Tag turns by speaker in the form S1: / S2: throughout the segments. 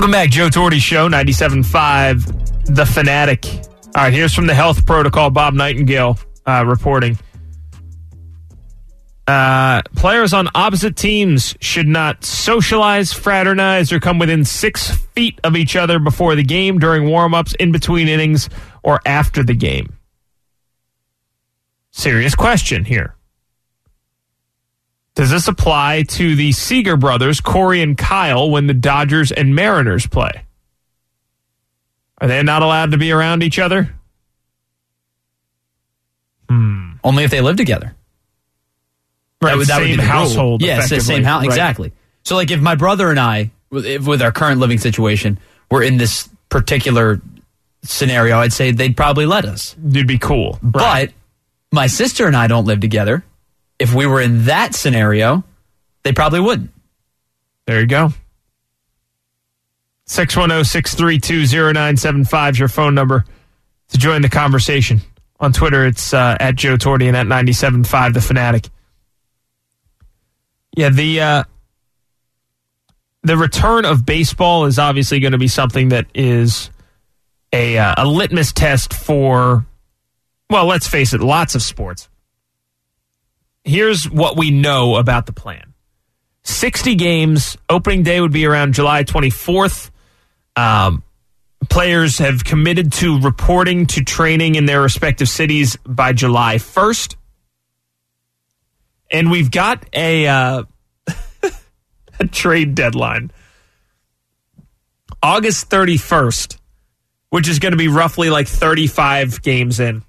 S1: Welcome back, Joe Torte Show, 97.5, The Fanatic. All right, here's from the health protocol, Bob Nightingale reporting. Players on opposite teams should not socialize, fraternize, or come within 6 feet of each other before the game, during warm-ups, in between innings, or after the game. Serious question here. Does this apply to the Seager brothers, Corey and Kyle, when the Dodgers and Mariners play? Are they not allowed to be around each other?
S2: Only if they live together.
S1: Right,
S2: that would be the
S1: household.
S2: Yes, the same house. Right. Exactly. So, like, if my brother and I, with our current living situation, were in this particular scenario, I'd say they'd probably let us.
S1: You'd be cool.
S2: Right. But my sister and I don't live together. If we were in that scenario, they probably wouldn't.
S1: There you go. 610-632-0975 is your phone number to join the conversation. On Twitter, it's at Joe Torte and at 97.5 The Fanatic. Yeah, the return of baseball is obviously going to be something that is a litmus test for, well, let's face it, lots of sports. Here's what we know about the plan. 60 games. Opening day would be around July 24th. Players have committed to reporting to training in their respective cities by July 1st. And we've got a trade deadline. August 31st, which is going to be roughly like 35 games in.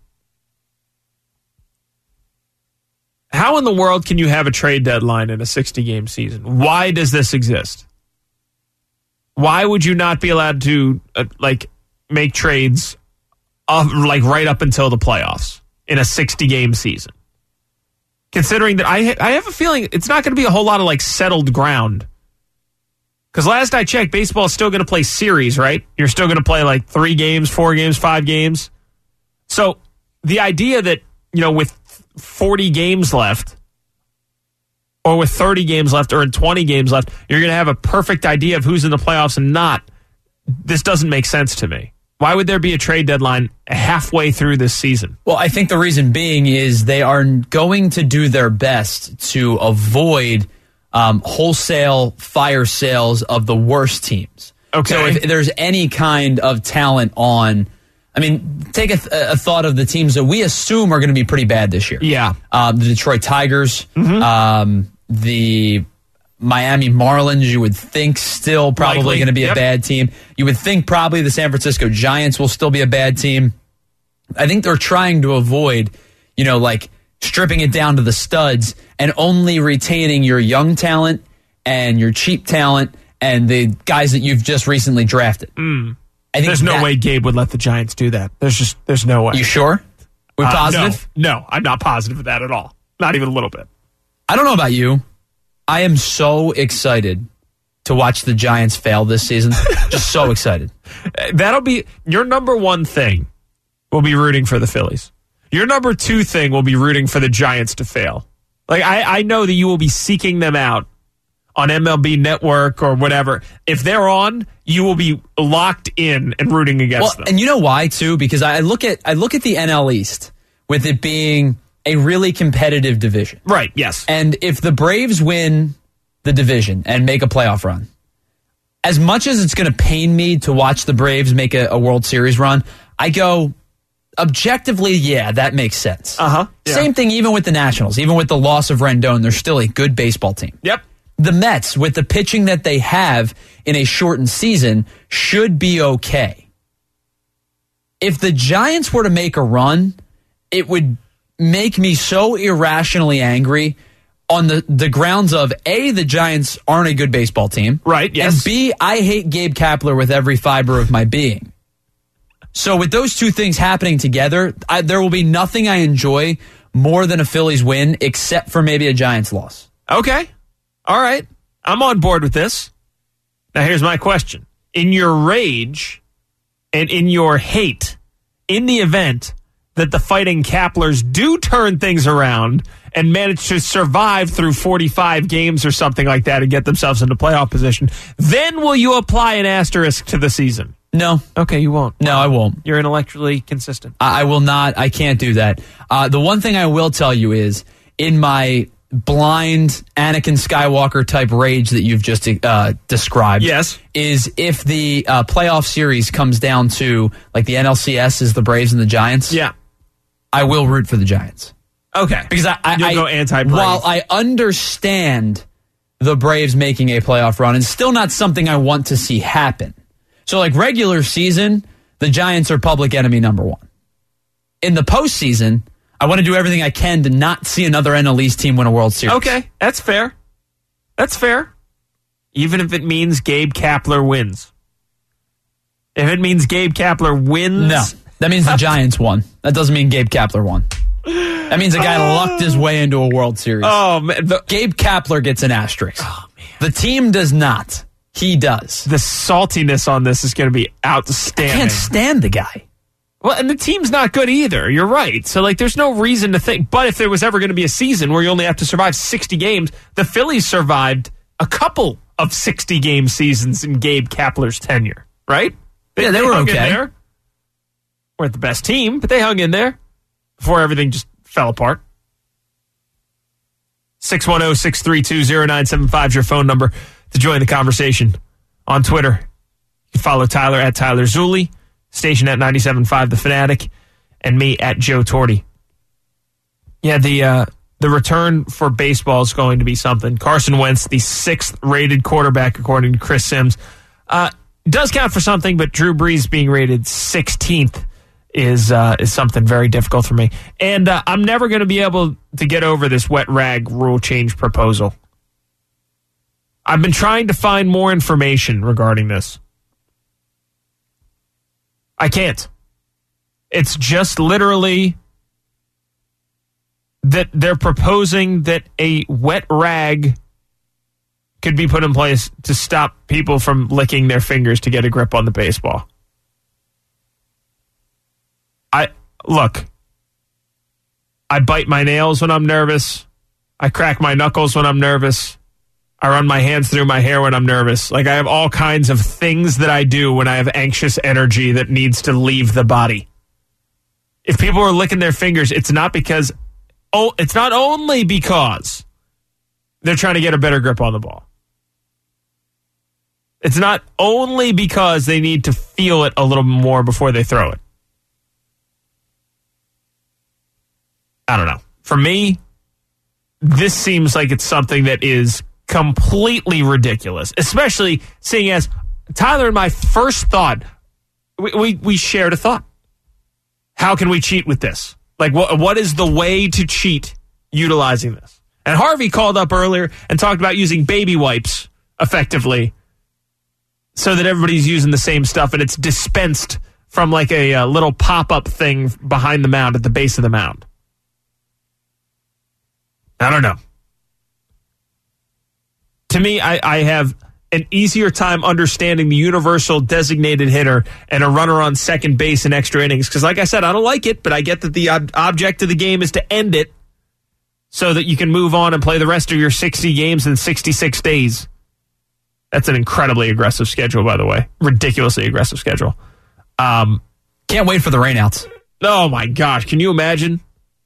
S1: How in the world can you have a trade deadline in a 60-game season? Why does this exist? Why would you not be allowed to make trades right up until the playoffs in a 60-game season? Considering that I have a feeling it's not going to be a whole lot of settled ground. Because last I checked, baseball is still going to play series, right? You're still going to play 3 games, 4 games, 5 games. So the idea that, with 40 games left, or with 30 games left, or in 20 games left, you're going to have a perfect idea of who's in the playoffs and not. This doesn't make sense to me. Why would there be a trade deadline halfway through this season?
S2: Well, I think the reason being is they are going to do their best to avoid wholesale fire sales of the worst teams.
S1: Okay.
S2: So if there's any kind of talent on, take a thought of the teams that we assume are going to be pretty bad this year.
S1: Yeah.
S2: The Detroit Tigers, the Miami Marlins, you would think still probably going to be a bad team. You would think probably the San Francisco Giants will still be a bad team. I think they're trying to avoid, stripping it down to the studs and only retaining your young talent and your cheap talent and the guys that you've just recently drafted. I think
S1: there's no way Gabe would let the Giants do that. There's no way.
S2: You sure? We're positive?
S1: No, I'm not positive of that at all. Not even a little bit.
S2: I don't know about you. I am so excited to watch the Giants fail this season. Just so excited.
S1: That'll be your number one thing. Will be rooting for the Phillies. Your number 2 thing will be rooting for the Giants to fail. I know that you will be seeking them out on MLB Network or whatever. If they're on, you will be locked in and rooting against them.
S2: And you know why too? Because I look at the NL East with it being a really competitive division.
S1: Right, yes.
S2: And if the Braves win the division and make a playoff run, as much as it's going to pain me to watch the Braves make a World Series run, I go, objectively, yeah, that makes sense.
S1: Yeah.
S2: Same thing even with the Nationals. Even with the loss of Rendon, they're still a good baseball team.
S1: Yep.
S2: The Mets, with the pitching that they have in a shortened season, should be okay. If the Giants were to make a run, it would make me so irrationally angry on the grounds of, A, the Giants aren't a good baseball team.
S1: Right, yes.
S2: And B, I hate Gabe Kapler with every fiber of my being. So with those two things happening together, there will be nothing I enjoy more than a Phillies win, except for maybe a Giants loss.
S1: Okay. All right. I'm on board with this. Now here's my question. In your rage and in your hate, in the event that the Fighting Kaplers do turn things around and manage to survive through 45 games or something like that and get themselves into playoff position, then will you apply an asterisk to the season?
S2: No.
S1: Okay, you won't.
S2: No, I won't.
S1: You're intellectually consistent.
S2: I will not. I can't do that. The one thing I will tell you is, in my blind Anakin Skywalker type rage that you've just described,
S1: yes,
S2: is if the playoff series comes down to like the NLCS is the Braves and the Giants.
S1: Yeah,
S2: I will root for the Giants.
S1: Okay,
S2: because I
S1: go anti-Braves.
S2: While I understand the Braves making a playoff run, it's still not something I want to see happen. So, like regular season, the Giants are public enemy number one. In the postseason, I want to do everything I can to not see another NL East team win a World Series.
S1: Okay, that's fair. That's fair. Even if it means Gabe Kapler wins. If it means Gabe Kapler wins...
S2: No, that means the Giants won. That doesn't mean Gabe Kapler won. That means a guy lucked his way into a World Series.
S1: Oh, man.
S2: Gabe Kapler gets an asterisk.
S1: Oh, man.
S2: The team does not. He does.
S1: The saltiness on this is going to be outstanding.
S2: I can't stand the guy.
S1: Well, and the team's not good either. You're right. So, like, there's no reason to think. But if there was ever going to be a season where you only have to survive 60 games, the Phillies survived a couple of 60-game seasons in Gabe Kapler's tenure, right?
S2: Yeah, they were
S1: hung
S2: okay.
S1: In there. Weren't the best team, but they hung in there before everything just fell apart. 610-632-0975 is your phone number to join the conversation. On Twitter, you can follow Tyler at Tyler Zulli, station at 97.5 The Fanatic, and me at Joe Torti. Yeah, the return for baseball is going to be something. Carson Wentz, the 6th rated quarterback according to Chris Sims, does count for something, but Drew Brees being rated 16th is something very difficult for me. And I'm never going to be able to get over this wet rag rule change proposal. I've been trying to find more information regarding this. I can't. It's just literally that they're proposing that a wet rag could be put in place to stop people from licking their fingers to get a grip on the baseball. Look, I bite my nails when I'm nervous. I crack my knuckles when I'm nervous. I run my hands through my hair when I'm nervous. Like, I have all kinds of things that I do when I have anxious energy that needs to leave the body. If people are licking their fingers, it's not only because they're trying to get a better grip on the ball. It's not only because they need to feel it a little more before they throw it. I don't know. For me, this seems like it's something that is completely ridiculous, especially seeing as Tyler and my first thought, we shared a thought. How can we cheat with this? Like, what is the way to cheat utilizing this? And Harvey called up earlier and talked about using baby wipes effectively so that everybody's using the same stuff and it's dispensed from like a little pop-up thing behind the mound at the base of the mound. I don't know. To me, I have an easier time understanding the universal designated hitter and a runner on second base in extra innings. Because like I said, I don't like it, but I get that the object of the game is to end it so that you can move on and play the rest of your 60 games in 66 days. That's an incredibly aggressive schedule, by the way. Ridiculously aggressive schedule.
S2: Can't wait for the rainouts.
S1: Oh, my gosh. Can you imagine?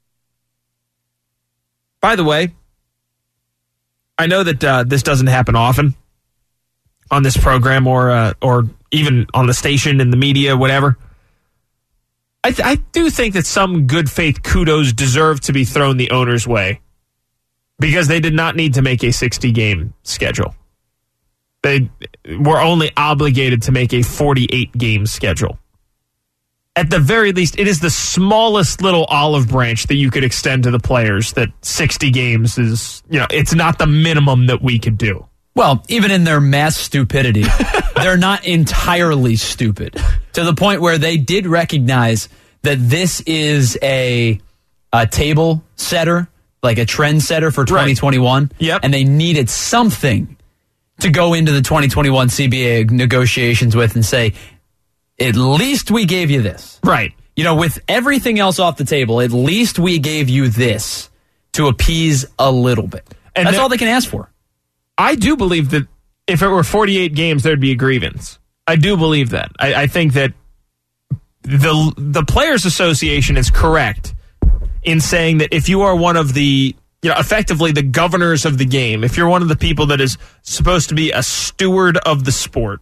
S1: By the way, I know that this doesn't happen often on this program or even on the station, in the media, whatever. I do think that some good faith kudos deserve to be thrown the owner's way because they did not need to make a 60-game schedule. They were only obligated to make a 48-game schedule. At the very least, it is the smallest little olive branch that you could extend to the players that 60 games is, it's not the minimum that we could do.
S2: Well, even in their mass stupidity, they're not entirely stupid to the point where they did recognize that this is a table setter, like a trend setter for 2021.
S1: Right. Yep.
S2: And they needed something to go into the 2021 CBA negotiations with and say, at least we gave you this.
S1: Right.
S2: With everything else off the table, at least we gave you this to appease a little bit. And that's all they can ask for.
S1: I do believe that if it were 48 games, there'd be a grievance. I do believe that. I think that the Players Association is correct in saying that if you are one of the, effectively the governors of the game, if you're one of the people that is supposed to be a steward of the sport,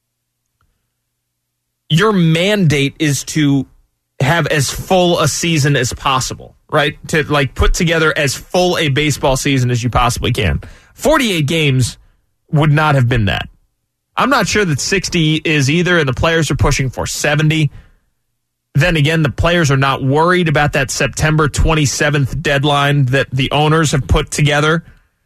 S1: your mandate is to have as full a season as possible, right? To put together as full a baseball season as you possibly can. 48 games would not have been that. I'm not sure that 60 is either, and the players are pushing for 70. Then again, the players are not worried about that September 27th deadline that the owners have put together.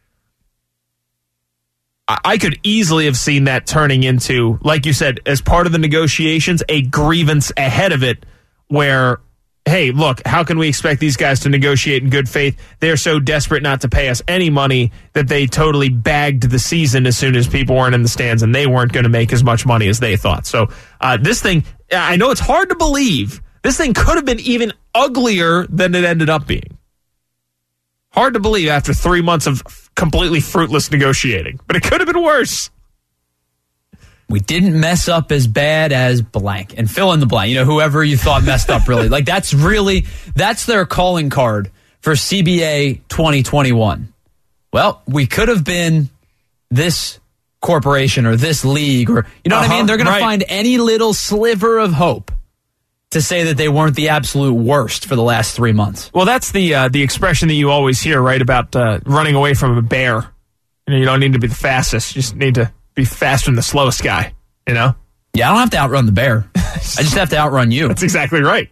S1: I could easily have seen that turning into, like you said, as part of the negotiations, a grievance ahead of it where, hey, look, how can we expect these guys to negotiate in good faith? They're so desperate not to pay us any money that they totally bagged the season as soon as people weren't in the stands and they weren't going to make as much money as they thought. So this thing, I know it's hard to believe, this thing could have been even uglier than it ended up being. Hard to believe after 3 months of completely fruitless negotiating, but it could have been worse.
S2: We didn't mess up as bad as blank, and fill in the blank. Whoever you thought messed up really. That's their calling card for CBA 2021. Well, we could have been this corporation or this league, or what I mean? They're going to find any little sliver of hope to say that they weren't the absolute worst for the last 3 months.
S1: Well, that's the expression that you always hear, right, about running away from a bear. You don't need to be the fastest. You just need to be faster than the slowest guy, Yeah,
S2: I don't have to outrun the bear. I just have to outrun you.
S1: That's exactly right.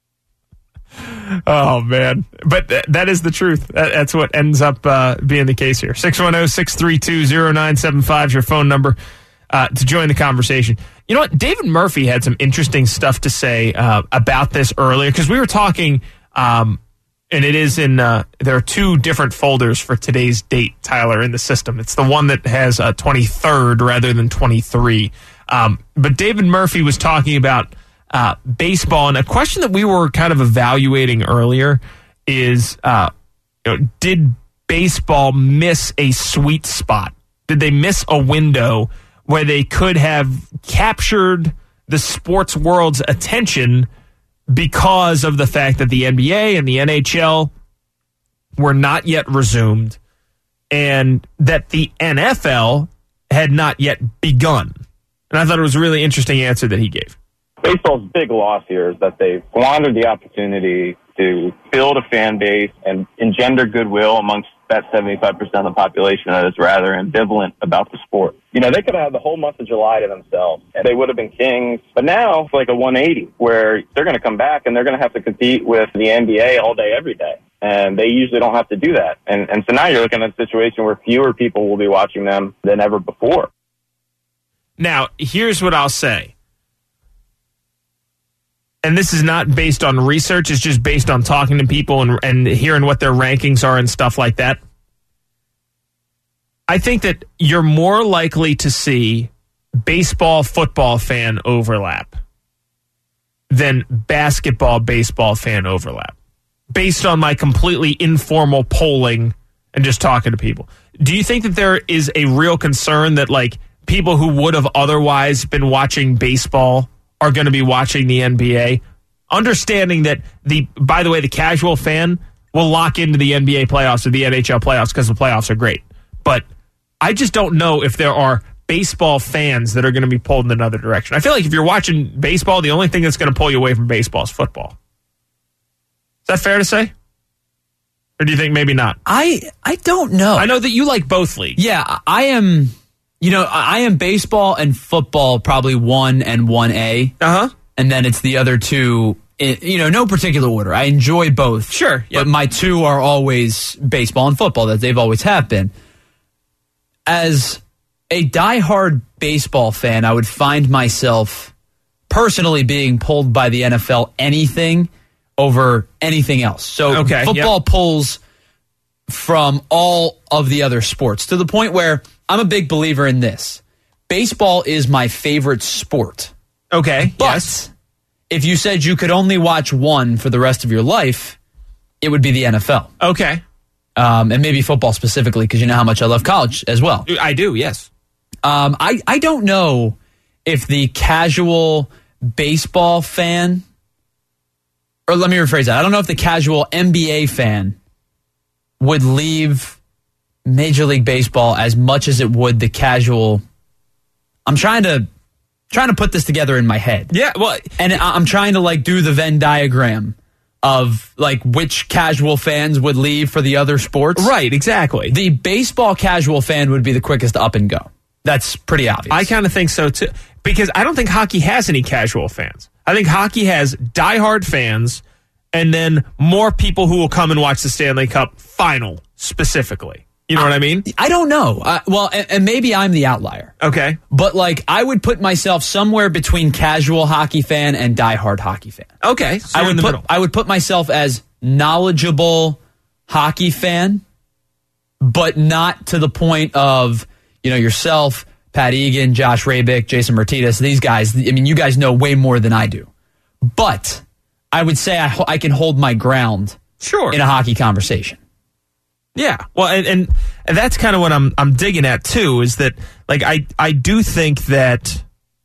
S1: Oh, man. But that is the truth. That's what ends up being the case here. 610-632-0975 is your phone number to join the conversation. You know what? David Murphy had some interesting stuff to say about this earlier, because we were talking, and it is in, there are two different folders for today's date, Tyler, in the system. It's the one that has 23rd rather than 23. But David Murphy was talking about baseball, and a question that we were kind of evaluating earlier is, did baseball miss a sweet spot? Did they miss a window where they could have captured the sports world's attention because of the fact that the NBA and the NHL were not yet resumed and that the NFL had not yet begun? And I thought it was a really interesting answer that he gave.
S3: Baseball's big loss here is that they squandered the opportunity to build a fan base and engender goodwill amongst that 75% of the population that is rather ambivalent about the sport. They could have had the whole month of July to themselves, and they would have been kings. But now it's like a 180, where they're going to come back and they're going to have to compete with the NBA all day, every day. And they usually don't have to do that. And so now you're looking at a situation where fewer people will be watching them than ever before.
S1: Now, here's what I'll say. And this is not based on research. It's just based on talking to people and hearing what their rankings are and stuff like that. I think that you're more likely to see baseball-football fan overlap than basketball-baseball fan overlap, based on my completely informal polling and just talking to people. Do you think that there is a real concern that, people who would have otherwise been watching baseball are going to be watching the NBA, understanding that by the way, the casual fan will lock into the NBA playoffs or the NHL playoffs because the playoffs are great. But I just don't know if there are baseball fans that are going to be pulled in another direction. I feel like if you're watching baseball, the only thing that's going to pull you away from baseball is football. Is that fair to say? Or do you think maybe not?
S2: I don't know.
S1: I know that you like both leagues.
S2: Yeah, I am. I am baseball and football probably 1 and 1A. And then it's the other two, no particular order. I enjoy both.
S1: Sure. Yep.
S2: But my two are always baseball and football, that they've always have been. As a diehard baseball fan, I would find myself personally being pulled by the NFL anything over anything else. So football pulls from all of the other sports to the point where I'm a big believer in this. Baseball is my favorite sport.
S1: Okay.
S2: But if you said you could only watch one for the rest of your life, it would be the NFL.
S1: Okay.
S2: and maybe football specifically, because you know how much I love college as well.
S1: I do, yes.
S2: I don't know if the casual baseball fan, or let me rephrase that. I don't know if the casual NBA fan would leave Major League Baseball as much as it would the casual. I'm trying to put this together in my head.
S1: Yeah, well,
S2: and I'm trying to like do the Venn diagram of like which casual fans would leave for the other sports.
S1: Right, exactly.
S2: The baseball casual fan would be the quickest up and go. That's pretty obvious.
S1: I kind of think so too, because I don't think hockey has any casual fans. I think hockey has diehard fans, and then more people who will come and watch the Stanley Cup final specifically. You know what I mean?
S2: I don't know. Well, and maybe I'm the outlier.
S1: Okay.
S2: But like, I would put myself somewhere between casual hockey fan and diehard hockey fan.
S1: Okay. So
S2: I would put myself as knowledgeable hockey fan, but not to the point of, yourself, Pat Egan, Josh Rabick, Jason Martinez, these guys. I mean, you guys know way more than I do. But I would say I can hold my ground in a hockey conversation.
S1: Yeah, well, and that's kind of what I'm digging at too. Is that like I do think that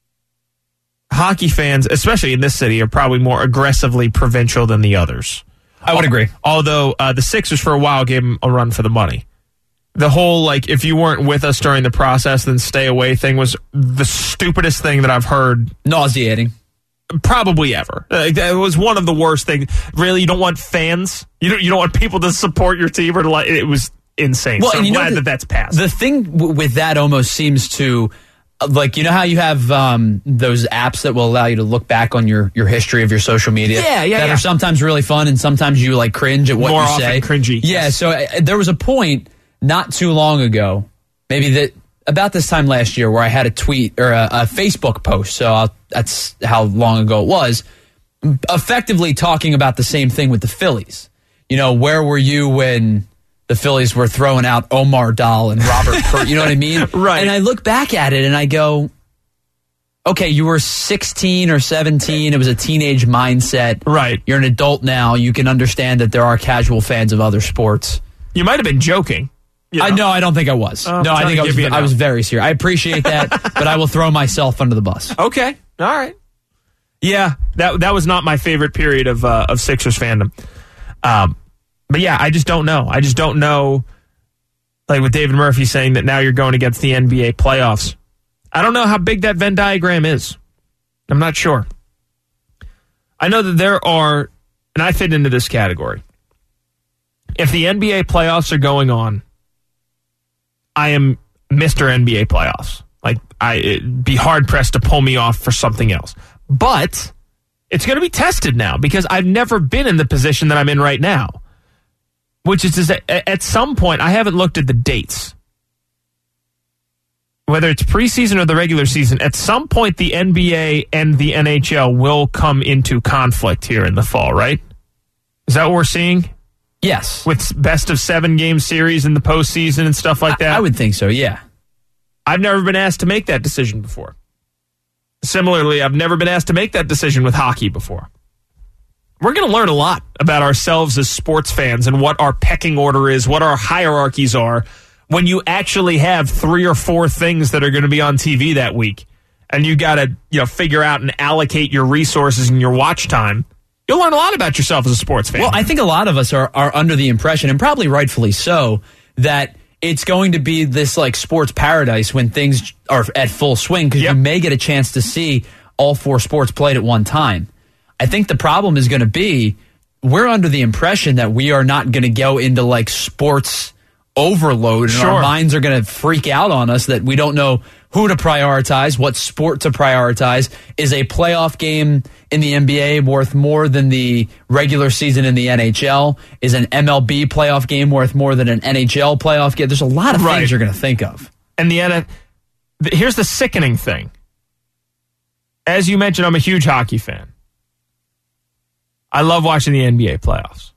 S1: hockey fans, especially in this city, are probably more aggressively provincial than the others.
S2: I would agree.
S1: Although the Sixers for a while gave them a run for the money. The whole like if you weren't with us during the process, then stay away thing was the stupidest thing that I've heard.
S2: Nauseating.
S1: Probably ever. It was one of the worst things. Really, you don't want fans. You don't want people to support your team or to like. It was insane.
S2: Well,
S1: so I'm glad that's passed.
S2: The thing with that almost seems to, like, you know how you have those apps that will allow you to look back on your history of your social media. That are sometimes really fun and sometimes you like cringe at what
S1: more
S2: you
S1: often
S2: say.
S1: Cringy.
S2: Yeah.
S1: Yes.
S2: So there was a point not too long ago, maybe about this time last year, where I had a tweet or a Facebook post. So that's how long ago it was. Effectively talking about the same thing with the Phillies. Where were you when the Phillies were throwing out Omar Dahl and Robert Pert? You know what I mean?
S1: Right.
S2: And I look back at it and I go, okay, you were 16 or 17. It was a teenage mindset.
S1: Right.
S2: You're an adult now. You can understand that there are casual fans of other sports.
S1: You might have been joking.
S2: I don't think I was. I think I was very serious. I appreciate that, but I will throw myself under the bus.
S1: Okay. All right. Yeah, that was not my favorite period of Sixers fandom. But yeah, I just don't know. I just don't know, like with David Murphy saying that now you're going against the NBA playoffs. I don't know how big that Venn diagram is. I'm not sure. I know that there are, and I fit into this category. If the NBA playoffs are going on, I am Mr. NBA playoffs. Like, it'd be hard-pressed to pull me off for something else. But it's going to be tested now because I've never been in the position that I'm in right now, which is to say, at some point, I haven't looked at the dates. Whether it's preseason or the regular season, at some point, the NBA and the NHL will come into conflict here in the fall, right? Is that what we're seeing?
S2: Yes.
S1: With best of 7 game series in the postseason and stuff like that?
S2: I would think so, yeah.
S1: I've never been asked to make that decision before. Similarly, I've never been asked to make that decision with hockey before. We're going to learn a lot about ourselves as sports fans and what our pecking order is, what our hierarchies are, when you actually have 3 or 4 things that are going to be on TV that week. And you got to figure out and allocate your resources and your watch time. You'll learn a lot about yourself as a sports fan.
S2: Well, I think a lot of us are under the impression, and probably rightfully so, that it's going to be this like sports paradise when things are at full swing because you may get a chance to see all 4 sports played at one time. I think the problem is going to be we're under the impression that we are not going to go into like sports overload and our minds are going to freak out on us that we don't know who to prioritize, what sport to prioritize. Is a playoff game in the NBA worth more than the regular season in the NHL? Is an MLB playoff game worth more than an NHL playoff game? There's a lot of things you're going to think of.
S1: And here's the sickening thing. As you mentioned, I'm a huge hockey fan. I love watching the NBA playoffs.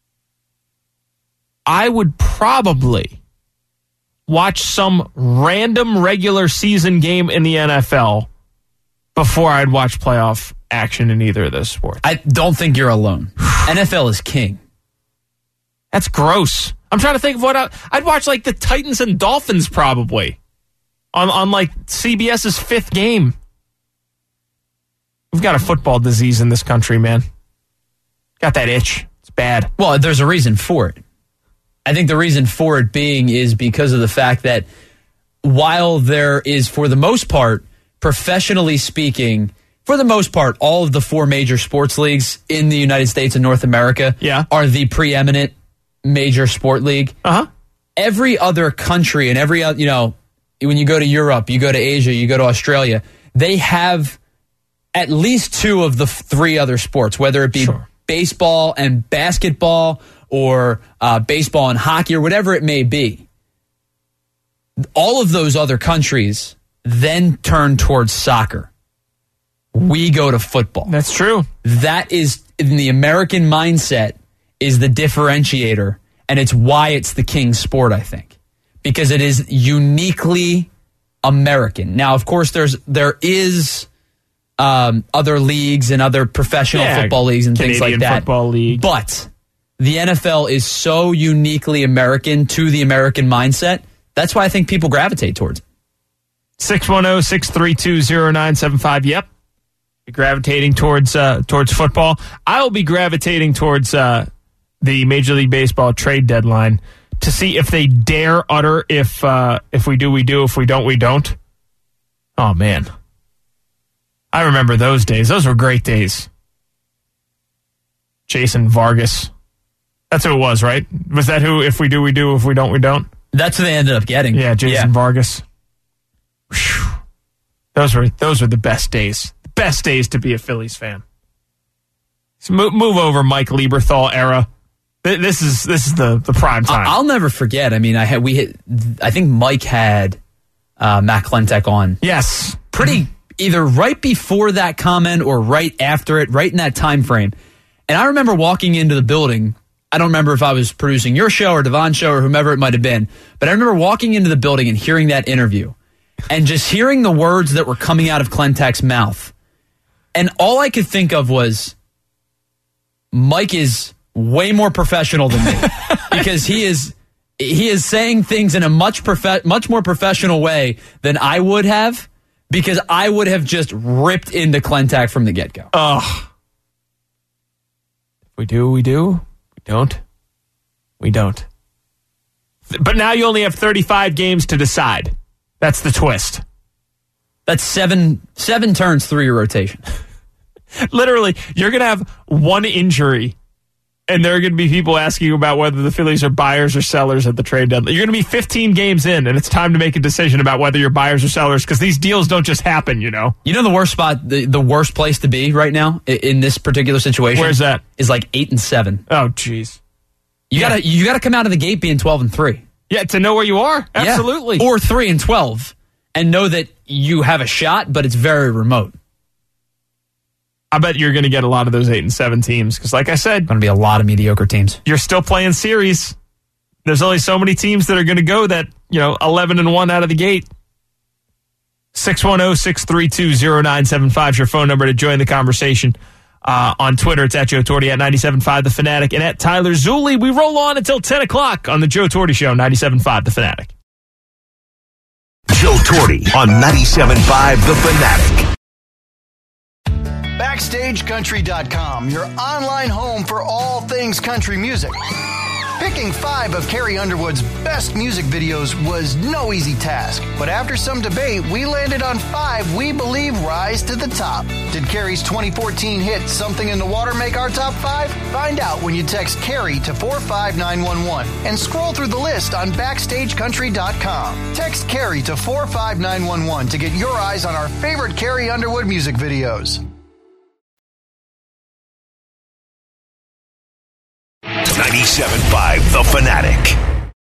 S1: I would probably watch some random regular season game in the NFL before I'd watch playoff action in either of those sports.
S2: I don't think you're alone. NFL is king.
S1: That's gross. I'm trying to think of what I'd watch, like the Titans and Dolphins probably on like CBS's 5th game. We've got a football disease in this country, man. Got that itch. It's bad.
S2: Well, there's a reason for it. I think the reason for it being is because of the fact that while there is, for the most part, professionally speaking, for the most part, all of the 4 major sports leagues in the United States and North America are the preeminent major sport league. Every other country and every, when you go to Europe, you go to Asia, you go to Australia, they have at least 2 of the 3 other sports, whether it be baseball and basketball or baseball and hockey or whatever it may be. All of those other countries then turn towards soccer. We go to football.
S1: That's true.
S2: That is, in the American mindset, is the differentiator, and it's why it's the king sport, I think, because it is uniquely American. Now, of course, there is other leagues and other professional football leagues and
S1: Canadian
S2: things like that.
S1: Football League.
S2: But the NFL is so uniquely American to the American mindset. That's why I think people gravitate towards it.
S1: 610-632-0975. Yep. You're gravitating towards football. I'll be gravitating towards the Major League Baseball trade deadline to see if they dare utter if we do, we do, if we don't, we don't. Oh, man. I remember those days. Those were great days. Jason Vargas. That's who it was, right? Was that who, if we do, we do, if we don't, we don't?
S2: That's who they ended up getting.
S1: Yeah, Jason Vargas. Whew. Those were the best days. The best days to be a Phillies fan. So move over, Mike Lieberthal era. This is the prime time.
S2: I'll never forget. I mean, I think Mike had Matt Klentak on.
S1: Yes,
S2: pretty either right before that comment or right after it, right in that time frame. And I remember walking into the building. I don't remember if I was producing your show or Devon's show or whomever it might have been, but I remember walking into the building and hearing that interview and just hearing the words that were coming out of Klentak's mouth. And all I could think of was, Mike is way more professional than me because he is saying things in a much more professional way than I would have, because I would have just ripped into Klentak from the get-go.
S1: We do, we do. Don't. We don't. But now you only have 35 games to decide. That's the twist.
S2: That's seven turns through your rotation.
S1: Literally, you're going to have one injury, and there are going to be people asking you about whether the Phillies are buyers or sellers at the trade deadline. You're going to be 15 games in, and it's time to make a decision about whether you're buyers or sellers, because these deals don't just happen, You know
S2: the worst spot, the worst place to be right now in this particular situation?
S1: Where's that?
S2: Is like 8-7.
S1: Oh, jeez.
S2: You gotta come out of the gate being 12-3.
S1: Yeah, to know where you are. Absolutely.
S2: Yeah. Or 3-12, and know that you have a shot, but it's very remote.
S1: I bet you're going to get a lot of those 8-7 teams, because like I said,
S2: going to be a lot of mediocre teams.
S1: You're still playing series. There's only so many teams that are going to go that 11-1 out of the gate. 610-632-0975 is your phone number to join the conversation. On Twitter, it's at Joe Torti, at 97.5 The Fanatic, and at Tyler Zulli. We roll on until 10 o'clock on the Joe Torti Show, 97.5 The Fanatic.
S4: Joe Torti on 97.5 The Fanatic.
S5: BackstageCountry.com, your online home for all things country music. Picking 5 of Carrie Underwood's best music videos was no easy task, but after some debate, we landed on 5 we believe rise to the top. Did Carrie's 2014 hit Something in the Water make our top 5? Find out when you text Carrie to 45911 and scroll through the list on BackstageCountry.com. Text Carrie to 45911 to get your eyes on our favorite Carrie Underwood music videos.
S4: 97.5 The Fanatic.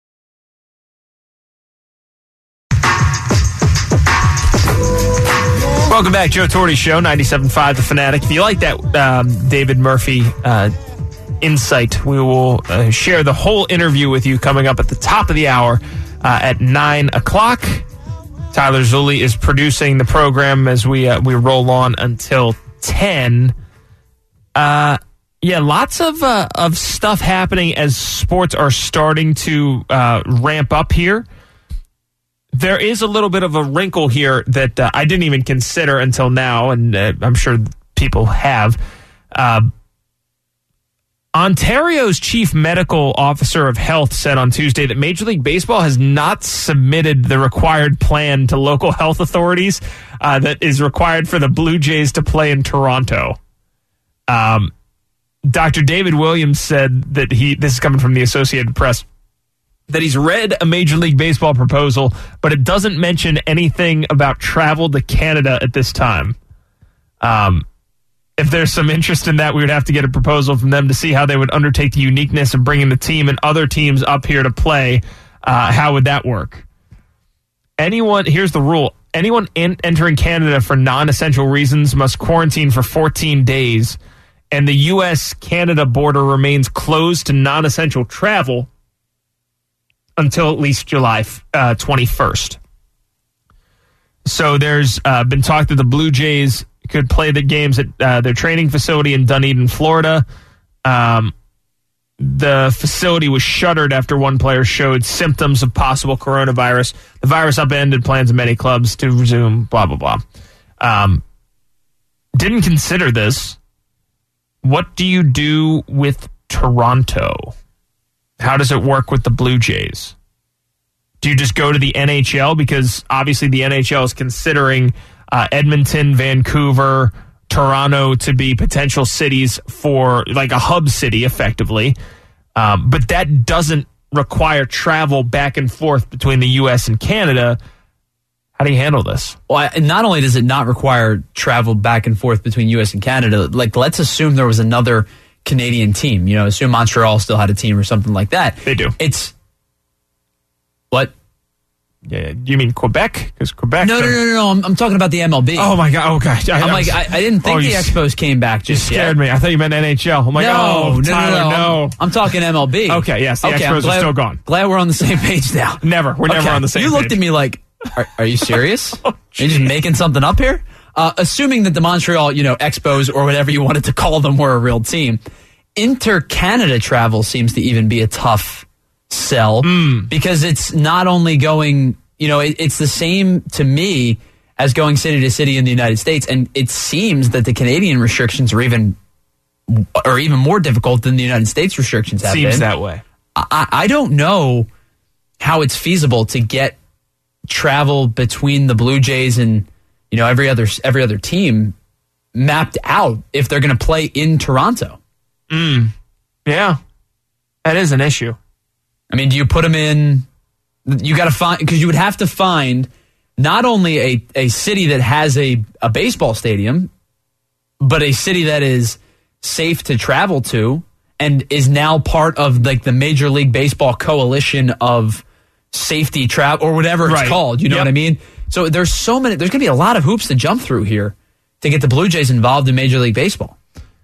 S1: Welcome back, Joe Torti Show, 97.5 The Fanatic. If you like that David Murphy insight, we will share the whole interview with you coming up at the top of the hour at 9 o'clock. Tyler Zulli is producing the program as we roll on until 10. Yeah, lots of stuff happening as sports are starting to ramp up here. There is a little bit of a wrinkle here that I didn't even consider until now, and I'm sure people have. Ontario's chief medical officer of health said on Tuesday that Major League Baseball has not submitted the required plan to local health authorities that is required for the Blue Jays to play in Toronto. Dr. David Williams said that this is coming from the Associated Press, that he's read a Major League Baseball proposal, but it doesn't mention anything about travel to Canada at this time. If there's some interest in that, we would have to get a proposal from them to see how they would undertake the uniqueness of bringing the team and other teams up here to play. How would that work? Here's the rule. Anyone entering Canada for non-essential reasons must quarantine for 14 days, and the U.S.-Canada border remains closed to non-essential travel until at least July 21st. So there's been talk that the Blue Jays could play the games at their training facility in Dunedin, Florida. The facility was shuttered after one player showed symptoms of possible coronavirus. The virus upended plans of many clubs to resume, blah, blah, blah. Didn't consider this. What do you do with Toronto? How does it work with the Blue Jays? Do you just go to the NHL? Because obviously the NHL is considering Edmonton, Vancouver, Toronto to be potential cities for like a hub city, effectively. But that doesn't require travel back and forth between the U.S. and Canada. How do you handle this?
S2: Well, not only does it not require travel back and forth between U.S. and Canada, like let's assume there was another Canadian team. You know, assume Montreal still had a team or something like that.
S1: They do.
S2: It's what?
S1: Yeah, you mean Quebec? Because Quebec.
S2: No. I'm talking about the MLB.
S1: Oh my God! Oh gosh!
S2: I didn't think the Expos came back just
S1: yet. You scared me. I thought you meant NHL. I'm like, no.
S2: I'm talking MLB.
S1: Okay, yes, the Expos are still gone.
S2: Glad we're on the same page now.
S1: We're never on the same page.
S2: You looked at me like, are you serious? Are you just making something up here? Assuming that the Montreal, Expos or whatever you wanted to call them were a real team. Inter-Canada travel seems to even be a tough sell because it's not only going, it's the same to me as going city to city in the United States. And it seems that the Canadian restrictions are even more difficult than the United States restrictions have been.
S1: Seems that way.
S2: I don't know how it's feasible to get travel between the Blue Jays and, every other team mapped out if they're going to play in Toronto.
S1: Yeah, that is an issue.
S2: I mean, do you put them in? You got to find, because you would have to find not only a city that has a baseball stadium, but a city that is safe to travel to and is now part of like the Major League Baseball coalition of safety travel or whatever it's called. You know what I mean? So there's going to be a lot of hoops to jump through here to get the Blue Jays involved in Major League Baseball.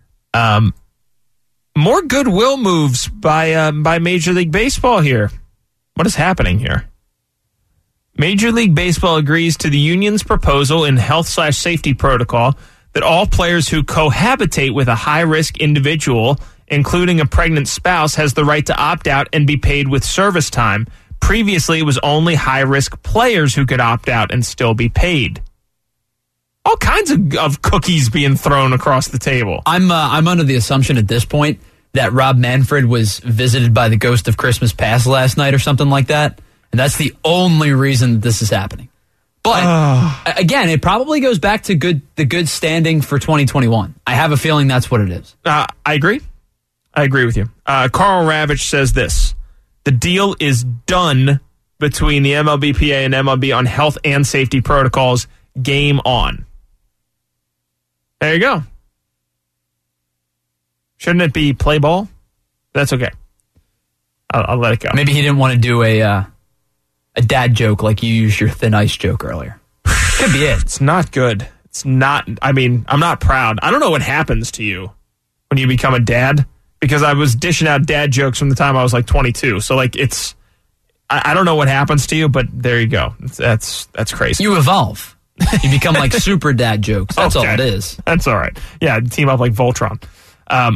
S1: More goodwill moves by Major League Baseball here. What is happening here? Major League Baseball agrees to the union's proposal in health/safety protocol that all players who cohabitate with a high-risk individual, including a pregnant spouse, has the right to opt out and be paid with service time. Previously, it was only high-risk players who could opt out and still be paid. All kinds of cookies being thrown across the table.
S2: I'm under the assumption at this point that Rob Manfred was visited by the ghost of Christmas Past last night or something like that, and that's the only reason that this is happening. But again, it probably goes back to the good standing for 2021. I have a feeling that's what it is.
S1: I agree with you. Carl Ravitch says this: the deal is done between the MLBPA and MLB on health and safety protocols. Game on. There you go. Shouldn't it be play ball? That's okay. I'll let it go.
S2: Maybe he didn't want to do a dad joke like you used your thin ice joke earlier. Could be it.
S1: It's not good. It's not. I mean, I'm not proud. I don't know what happens to you when you become a dad, because I was dishing out dad jokes from the time I was like 22. So like it's. I don't know what happens to you, but there you go. That's crazy.
S2: You evolve. You become like super dad jokes. That's all it is.
S1: That's all right. Yeah, team up like Voltron.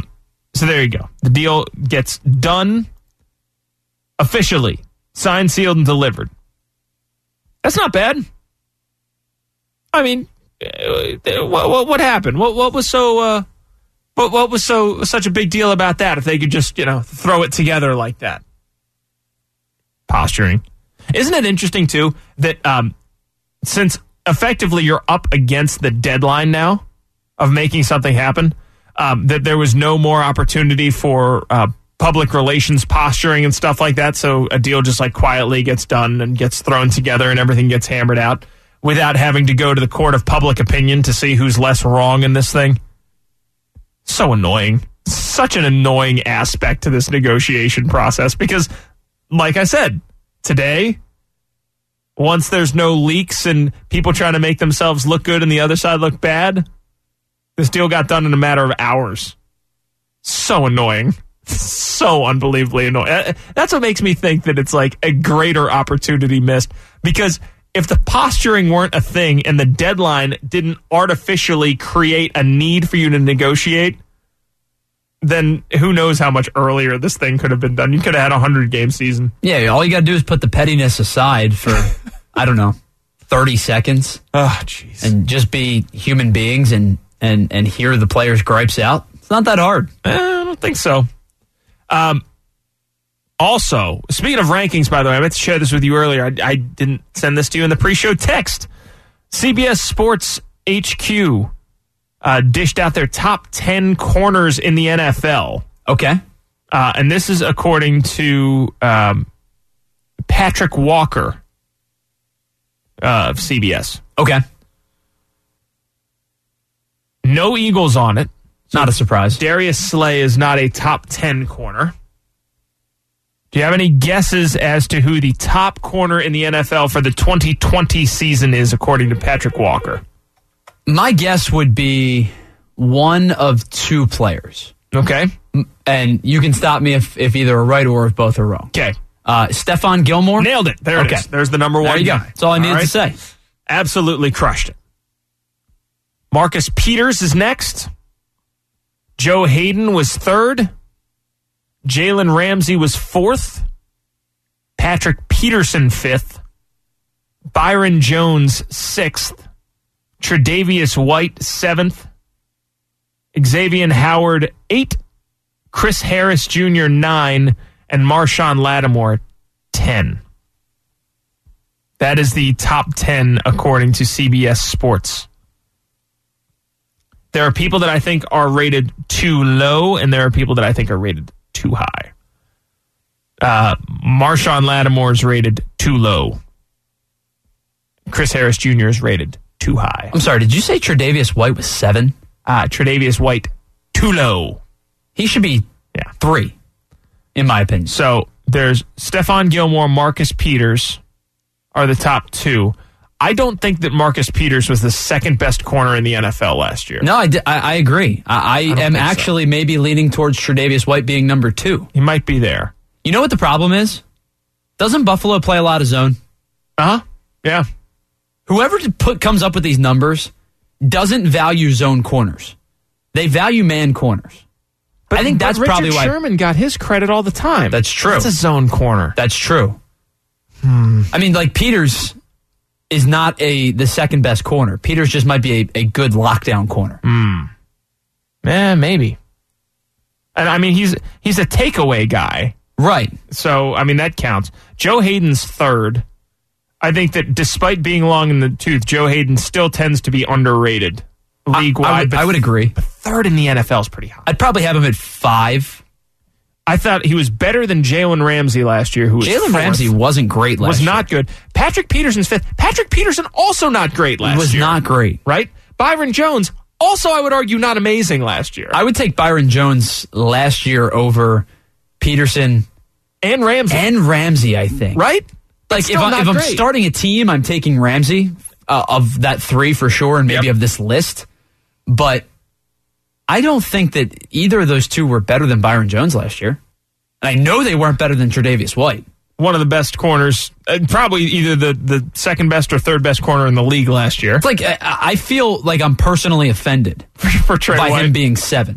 S1: So there you go. The deal gets done officially. Signed, sealed, and delivered. That's not bad. I mean, what happened? What was so such a big deal about that? If they could just throw it together like that, posturing. Isn't it interesting too that since effectively you're up against the deadline now of making something happen, that there was no more opportunity for public relations posturing and stuff like that, so a deal just like quietly gets done and gets thrown together and everything gets hammered out without having to go to the court of public opinion to see who's less wrong in this thing. So annoying. Such an annoying aspect to this negotiation process because, like I said, today, once there's no leaks and people trying to make themselves look good and the other side look bad, this deal got done in a matter of hours. So annoying. So unbelievably annoying. That's what makes me think that it's like a greater opportunity missed. Because if the posturing weren't a thing and the deadline didn't artificially create a need for you to negotiate, then who knows how much earlier this thing could have been done. You could have had a 100-game season.
S2: Yeah, all you got to do is put the pettiness aside for, 30 seconds.
S1: Oh, jeez.
S2: And just be human beings and hear the players' gripes out. It's not that hard.
S1: I don't think so. Also, speaking of rankings, by the way, I meant to share this with you earlier. I didn't send this to you in the pre-show text. CBS Sports HQ dished out their top 10 corners in the NFL.
S2: Okay.
S1: And this is according to Patrick Walker of CBS.
S2: Okay.
S1: No Eagles on it.
S2: Not a surprise.
S1: Darius Slay is not a top 10 corner. Do you have any guesses as to who the top corner in the NFL for the 2020 season is, according to Patrick Walker?
S2: My guess would be one of two players.
S1: Okay.
S2: And you can stop me if either are right or if both are wrong.
S1: Okay.
S2: Stephon Gilmore?
S1: Nailed it. There it is. There's the number one
S2: there you
S1: guy.
S2: Go. That's all I needed to say.
S1: Absolutely crushed it. Marcus Peters is next. Joe Hayden was third. Jalen Ramsey was fourth. Patrick Peterson fifth. Byron Jones sixth. Tre'Davious White seventh. Xavier Howard 8. Chris Harris Jr. 9. And Marshawn Lattimore 10. That is the top 10 according to CBS Sports. There are people that I think are rated too low, and there are people that I think are rated too high. Marshawn Lattimore is rated too low. Chris Harris Jr. is rated too high.
S2: I'm sorry, did you say Tre'Davious White was 7?
S1: Tre'Davious White, too low.
S2: He should be 3, in my opinion.
S1: So there's Stephon Gilmore, Marcus Peters are the top 2. I don't think that Marcus Peters was the second best corner in the NFL last year.
S2: No, I agree. I am actually maybe leaning towards Tre'Davious White being number 2.
S1: He might be there.
S2: You know what the problem is? Doesn't Buffalo play a lot of zone?
S1: Uh-huh. Yeah.
S2: Whoever comes up with these numbers doesn't value zone corners. They value man corners. But I think that's probably why
S1: Richard Sherman got his credit all the time.
S2: That's true.
S1: That's a zone corner.
S2: That's true. I mean, like Peters is not the second best corner. Peters just might be a good lockdown corner.
S1: Maybe. And I mean, he's a takeaway guy.
S2: Right.
S1: So, I mean, that counts. Joe Hayden's third. I think that despite being long in the tooth, Joe Hayden still tends to be underrated league-wide.
S2: I would agree.
S1: But third in the NFL is pretty high.
S2: I'd probably have him at 5.
S1: I thought he was better than Jalen Ramsey last year, who was
S2: Jalen Ramsey wasn't great last year.
S1: Was not good. Patrick Peterson's 5th. Patrick Peterson also not great last year.
S2: Was not great.
S1: Right? Byron Jones, also I would argue not amazing last year.
S2: I would take Byron Jones last year over Peterson.
S1: And Ramsey.
S2: I think.
S1: Right?
S2: Like, if I'm starting a team, I'm taking Ramsey of that 3 for sure, and maybe of this list. But I don't think that either of those two were better than Byron Jones last year. And I know they weren't better than Tre'Davious White.
S1: One of the best corners, probably either the second best or third best corner in the league last year.
S2: It's like, I feel like I'm personally offended
S1: for Trey
S2: by
S1: White.
S2: him being 7.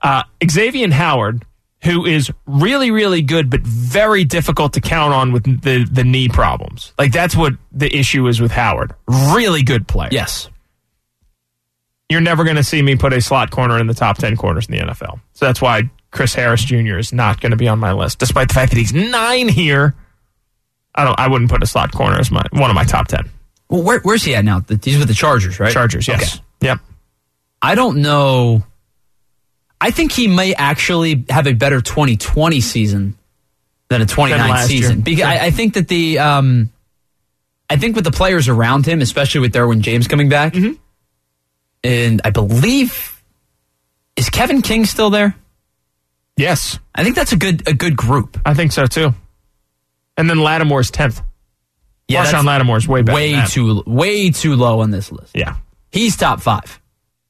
S1: Xavier Howard, who is really, really good, but very difficult to count on with the knee problems. Like, that's what the issue is with Howard. Really good player.
S2: Yes.
S1: You're never going to see me put a slot corner in the top 10 corners in the NFL. So that's why Chris Harris Jr. is not going to be on my list. Despite the fact that he's 9 here, I wouldn't put a slot corner as one of my top 10.
S2: Well, where's he at now? He's with the Chargers, right?
S1: Chargers, yes. Okay. Yep.
S2: I don't know. I think he may actually have a better 2020 season than a 29 season. Because I think that I think with the players around him, especially with Derwin James coming back, and I believe, is Kevin King still there?
S1: Yes.
S2: I think that's a good group.
S1: I think so too. And then Lattimore's 10th.
S2: Yeah,
S1: Marshawn Lattimore's way better.
S2: Way too low on this list.
S1: Yeah.
S2: He's top 5.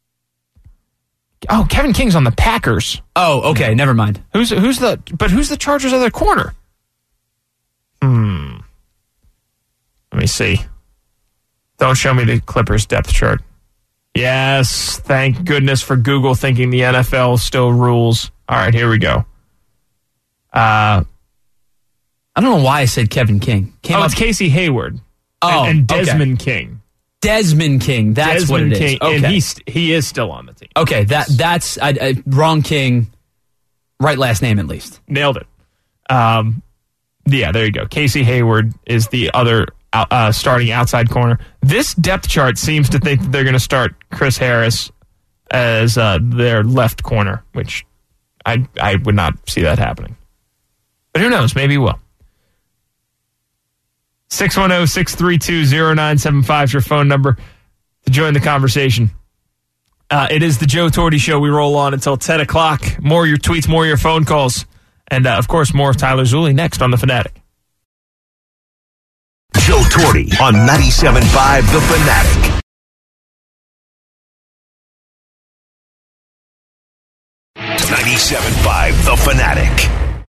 S1: Oh, Kevin King's on the Packers.
S2: Oh, okay, never mind.
S1: Who's the Chargers' other corner? Let me see. Don't show me the Clippers depth chart. Yes, thank goodness for Google thinking the NFL still rules. All right, here we go.
S2: I don't know why I said Kevin King.
S1: It's Casey Hayward. And Desmond King.
S2: Desmond King. That's Desmond what it is.
S1: Okay. And he is still on the team.
S2: Okay, that's wrong King. Right last name, at least.
S1: Nailed it. Yeah, there you go. Casey Hayward is the other starting outside corner. This depth chart seems to think that they're going to start Chris Harris as their left corner, which I would not see that happening. But who knows? Maybe he will. 610-632-0975 is your phone number to join the conversation. It is the Joe Torty Show. We roll on until 10 o'clock. More of your tweets, more of your phone calls. And, of course, more of Tyler Zulli next on The Fanatic.
S4: Joe Torty on 97.5 The Fanatic. .5 The Fanatic.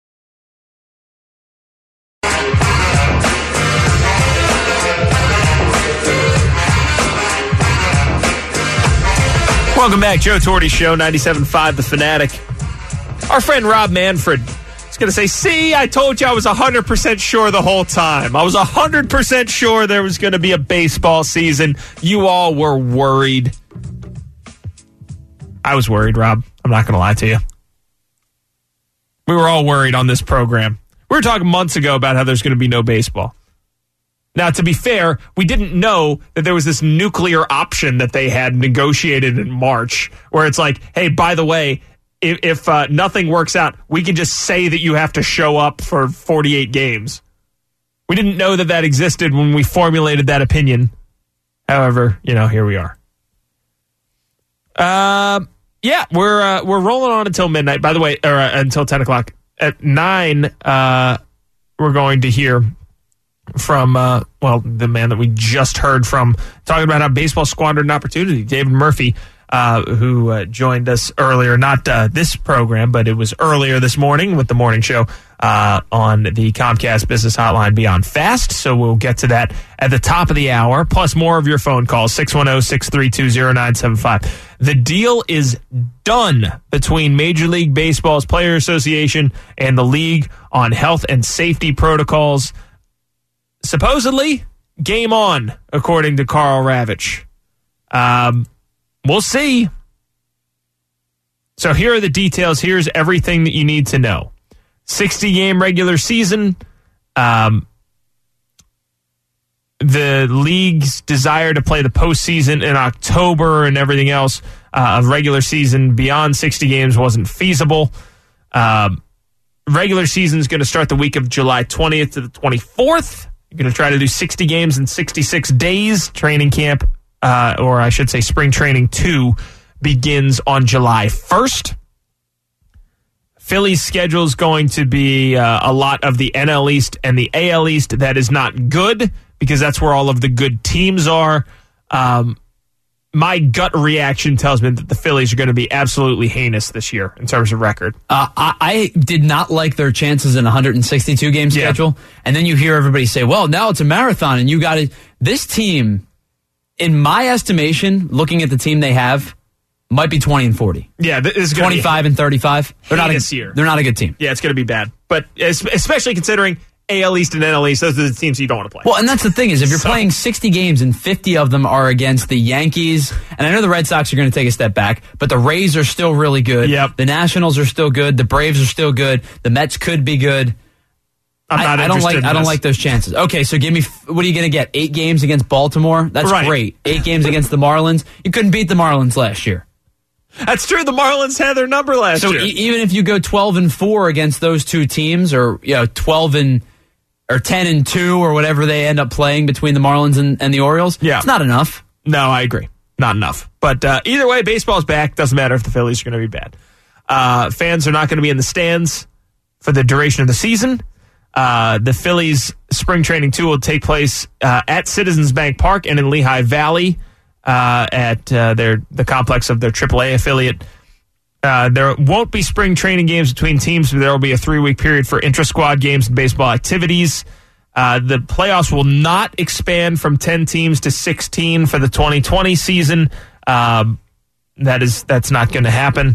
S1: Welcome back, Joe Torty Show, 97.5 The Fanatic. Our friend Rob Manfred is going to say, see, I told you I was 100% sure the whole time. I was 100% sure there was going to be a baseball season. You all were worried. I was worried, Rob. I'm not going to lie to you. We were all worried on this program. We were talking months ago about how there's going to be no baseball. Now, to be fair, we didn't know that there was this nuclear option that they had negotiated in March, where it's like, hey, by the way, if nothing works out, we can just say that you have to show up for 48 games. We didn't know that existed when we formulated that opinion. However, here we are. Yeah, we're rolling on until midnight. By the way, or until 10 o'clock. At 9, we're going to hear from, the man that we just heard from, talking about how baseball squandered an opportunity, David Murphy, who joined us earlier, not this program, but it was earlier this morning with the morning show on the Comcast Business Hotline Beyond Fast. So we'll get to that at the top of the hour, plus more of your phone calls, 610-632-0975. The deal is done between Major League Baseball's Player Association and the league on health and safety protocols. Supposedly, game on, according to Karl Ravech. We'll see. So here are the details. Here's everything that you need to know. 60-game regular season. The league's desire to play the postseason in October and everything else of regular season beyond 60 games wasn't feasible. Regular season is going to start the week of July 20th to the 24th. You're going to try to do 60 games in 66 days. Training camp, or I should say spring training 2, begins on July 1st. Philly's schedule is going to be a lot of the NL East and the AL East. That is not good because that's where all of the good teams are. My gut reaction tells me that the Phillies are going to be absolutely heinous this year in terms of record.
S2: I did not like their chances in a 162-game schedule. And then you hear everybody say, well, now it's a marathon, and you got to... This team, in my estimation, looking at the team they have, Might be 20-40.
S1: Yeah, this is
S2: 25-35. They're not a good team.
S1: Yeah, it's going to be bad. But especially considering AL East and NL East, those are the teams you don't want to play.
S2: Well, and that's the thing is if you're playing 60 games and 50 of them are against the Yankees, and I know the Red Sox are going to take a step back, but the Rays are still really good.
S1: Yep.
S2: The Nationals are still good. The Braves are still good. The Mets could be good. I don't like those chances. Okay, so give me, what are you going to get? 8 games against Baltimore? That's great. 8 games against the Marlins? You couldn't beat the Marlins last year.
S1: That's true. The Marlins had their number last year.
S2: So even if you go 12-4 against those two teams, or 10-2, or whatever they end up playing between the Marlins and the Orioles, it's not enough.
S1: No, I agree. Not enough. But either way, baseball's back. Doesn't matter if the Phillies are going to be bad. Fans are not going to be in the stands for the duration of the season. The Phillies spring training 2 will take place at Citizens Bank Park and in Lehigh Valley at the complex of their AAA affiliate. There won't be spring training games between teams, but there will be a 3-week period for intra-squad games and baseball activities. The playoffs will not expand from 10 teams to 16 for the 2020 season. That's not going to happen.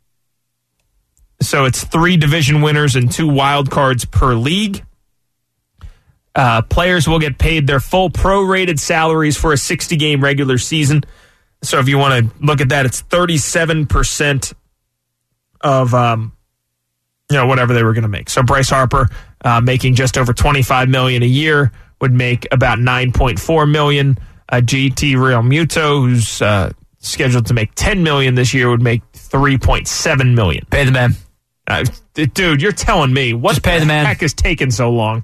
S1: So it's 3 division winners and 2 wild cards per league. Players will get paid their full prorated salaries for a 60-game regular season. So if you want to look at that, it's 37% of whatever they were going to make. So Bryce Harper, making just over $25 million a year, would make about $9.4 million. GT Realmuto, who's scheduled to make $10 million this year, would make $3.7 million.
S2: Pay the man.
S1: Dude, you're telling me what
S2: Just pay the man.
S1: heck is taking so long?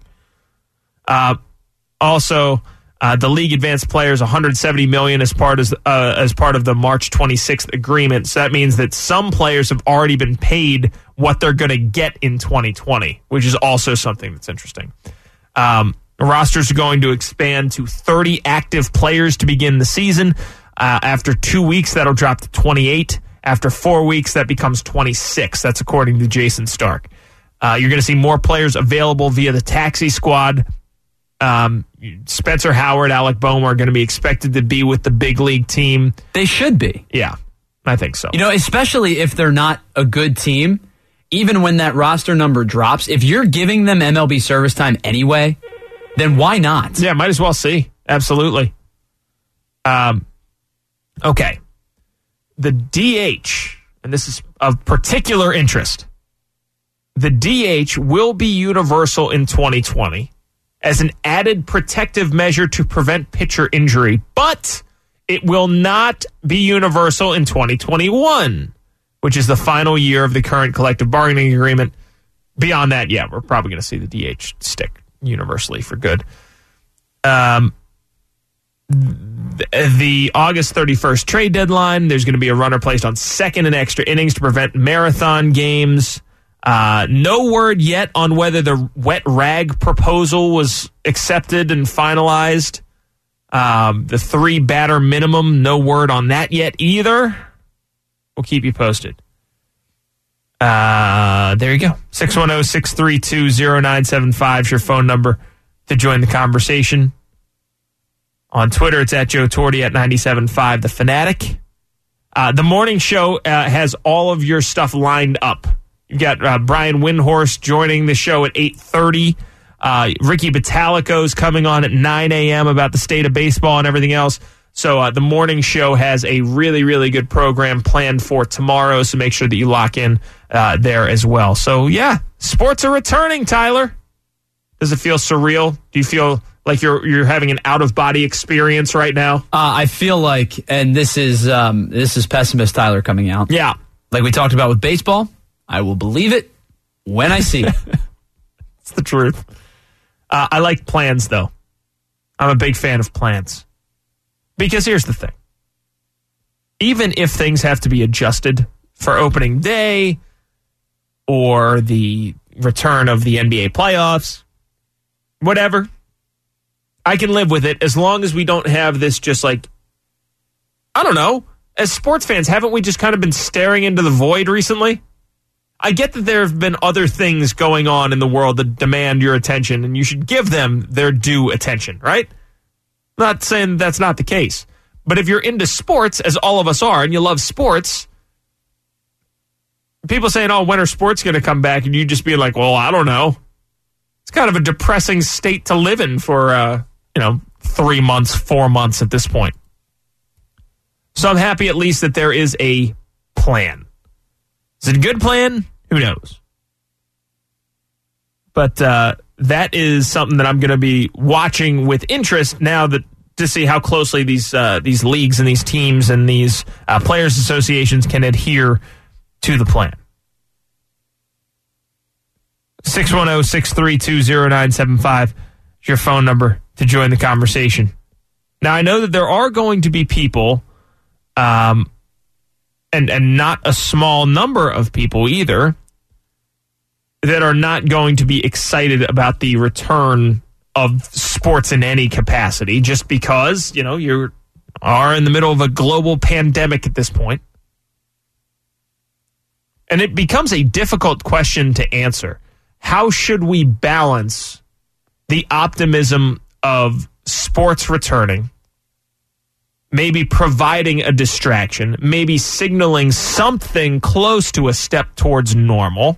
S1: Also, the league advanced players $170 million as part of the March 26th agreement. So that means that some players have already been paid what they're going to get in 2020, which is also something that's interesting. Rosters are going to expand to 30 active players to begin the season. After 2 weeks, that'll drop to 28. After 4 weeks, that becomes 26. That's according to Jason Stark. You're going to see more players available via the taxi squad. Spencer Howard, Alec Bohm are going to be expected to be with the big league team.
S2: They should be.
S1: Yeah, I think so.
S2: Especially if they're not a good team, even when that roster number drops, if you're giving them MLB service time anyway, then why not?
S1: Yeah, might as well see. Absolutely. Okay. The DH, and this is of particular interest, the DH will be universal in 2020 as an added protective measure to prevent pitcher injury, but it will not be universal in 2021, which is the final year of the current collective bargaining agreement. Beyond that, yeah, we're probably going to see the DH stick universally for good. The August 31st trade deadline, there's going to be a runner placed on second and extra innings to prevent marathon games. No word yet on whether the wet rag proposal was accepted and finalized. The 3 batter minimum, no word on that yet either. We'll keep you posted. There you go. 610-632-0975 is your phone number to join the conversation. On Twitter, it's at Joe Torti at 97.5 The Fanatic. The morning show has all of your stuff lined up. You've got Brian Windhorst joining the show at 8:30. Ricky Batalico's coming on at 9 a.m. about the state of baseball and everything else. So the morning show has a really, really good program planned for tomorrow, so make sure that you lock in there as well. So, yeah, sports are returning, Tyler. Does it feel surreal? Do you feel like you're having an out-of-body experience right now?
S2: I feel like, and this is pessimist Tyler coming out.
S1: Yeah.
S2: Like we talked about with baseball, I will believe it when I see it.
S1: It's the truth. I like plans, though. I'm a big fan of plans. Because here's the thing. Even if things have to be adjusted for opening day or the return of the NBA playoffs, whatever, I can live with it as long as we don't have this just like, I don't know, as sports fans, haven't we just kind of been staring into the void recently? I get that there have been other things going on in the world that demand your attention, and you should give them their due attention, right? I'm not saying that's not the case. But if you're into sports, as all of us are, and you love sports, people saying, oh, when are sports going to come back? And you just be like, well, I don't know. It's kind of a depressing state to live in for, 3 months, 4 months at this point. So I'm happy at least that there is a plan. Is it a good plan? Who knows? But that is something that I'm going to be watching with interest now that to see how closely these leagues and these teams and these players' associations can adhere to the plan. 610-632-0975 is your phone number to join the conversation. Now, I know that there are going to be people, and not a small number of people either, that are not going to be excited about the return of sports in any capacity just because, you are in the middle of a global pandemic at this point. And it becomes a difficult question to answer. How should we balance the optimism of sports returning, maybe providing a distraction, maybe signaling something close to a step towards normal,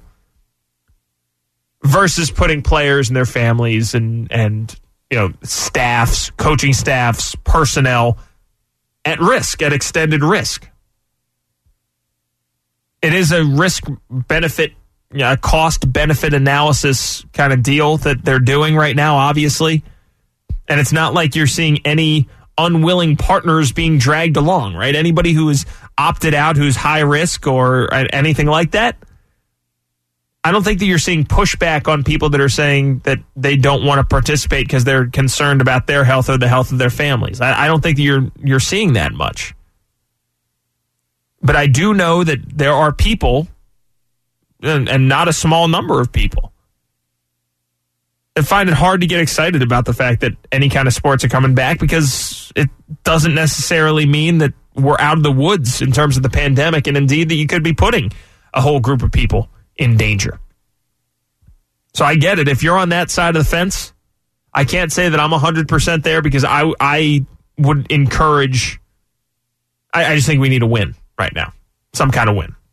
S1: versus putting players and their families and staffs, coaching staffs, personnel at risk, at extended risk? It is a risk-benefit, a cost-benefit analysis kind of deal that they're doing right now, obviously. And it's not like you're seeing any unwilling partners being dragged along, right? Anybody who is opted out, who's high risk or anything like that, I don't think that you're seeing pushback on people that are saying that they don't want to participate because they're concerned about their health or the health of their families. I don't think that you're seeing that much. But I do know that there are people, and not a small number of people, that find it hard to get excited about the fact that any kind of sports are coming back because it doesn't necessarily mean that we're out of the woods in terms of the pandemic, and indeed that you could be putting a whole group of people in danger. So I get it. If you're on that side of the fence, I can't say that I'm 100% there because I would encourage, I just think we need a win right now. Some kind of win.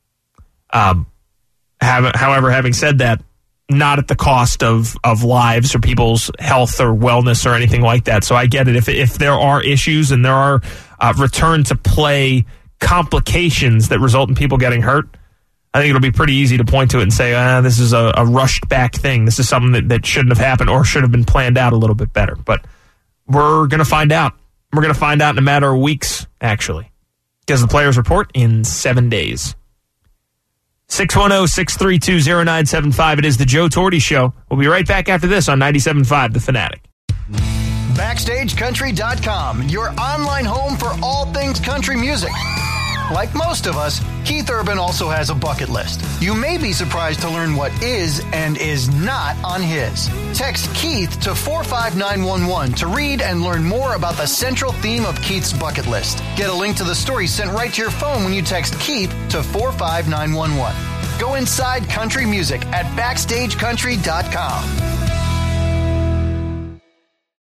S1: However, having said that, not at the cost of lives or people's health or wellness or anything like that. So I get it. If there are issues and there are return to play complications that result in people getting hurt, I think it'll be pretty easy to point to it and say, this is a rushed back thing. This is something that shouldn't have happened or should have been planned out a little bit better. But we're going to find out. We're going to find out in a matter of weeks, actually, because the players report in 7 days. 610-632-0975. It is the Joe Torty Show. We'll be right back after this on 97.5 The Fanatic.
S5: BackstageCountry.com, your online home for all things country music. Like most of us, Keith Urban also has a bucket list. You may be surprised to learn what is and is not on his. Text Keith to 45911 to read and learn more about the central theme of Keith's bucket list. Get a link to the story sent right to your phone when you text Keith to 45911. Go inside country music at BackstageCountry.com.